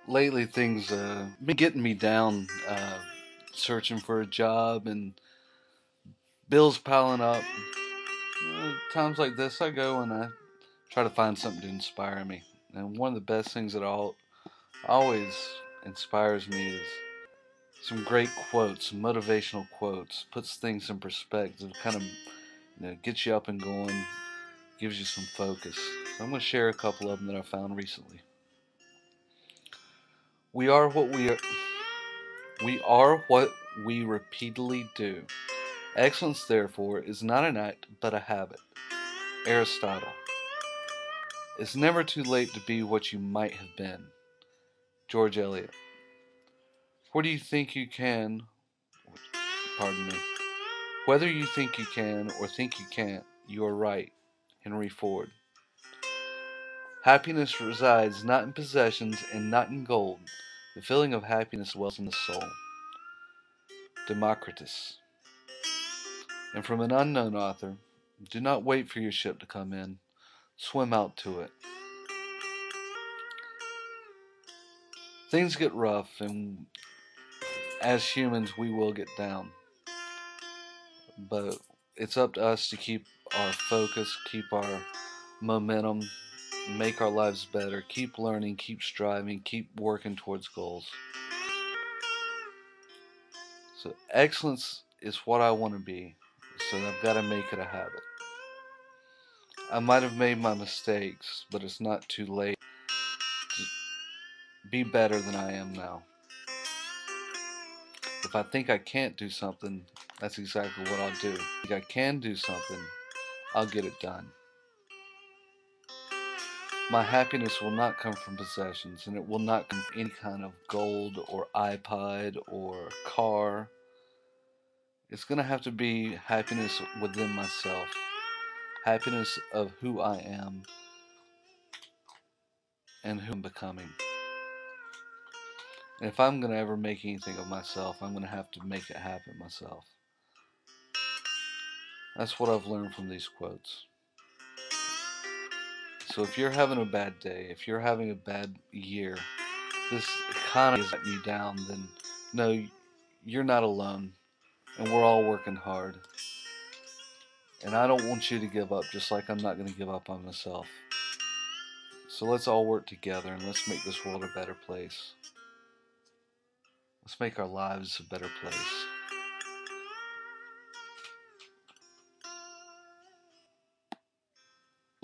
lately things been getting me down, searching for a job and bills piling up. Times like this, I go and I try to find something to inspire me. And one of the best things that always inspires me is some great quotes, some motivational quotes. Puts things in perspective, kind of gets you up and going, gives you some focus. So I'm going to share a couple of them that I found recently. We are what we are. We are what we repeatedly do. Excellence, therefore, is not an act, but a habit. Aristotle. It's never too late to be what you might have been. George Eliot. Where do you think you can, pardon me, whether you think you can or think you can't, you are right. Henry Ford. Happiness resides not in possessions and not in gold. The feeling of happiness dwells in the soul. Democritus. And from an unknown author, do not wait for your ship to come in. Swim out to it. Things get rough, and as humans, we will get down. But it's up to us to keep our focus, keep our momentum, make our lives better, keep learning, keep striving, keep working towards goals. So excellence is what I want to be, so I've got to make it a habit. I might have made my mistakes, but it's not too late to be better than I am now. If I think I can't do something, that's exactly what I'll do. If I can do something, I'll get it done. My happiness will not come from possessions, and it will not come from any kind of gold or iPod or car. It's going to have to be happiness within myself, happiness of who I am and who I'm becoming. And if I'm going to ever make anything of myself, I'm going to have to make it happen myself. That's what I've learned from these quotes. So if you're having a bad day, if you're having a bad year, this economy is letting you down, then no, you're not alone. And we're all working hard. And I don't want you to give up, just like I'm not going to give up on myself. So let's all work together and let's make this world a better place. Let's make our lives a better place.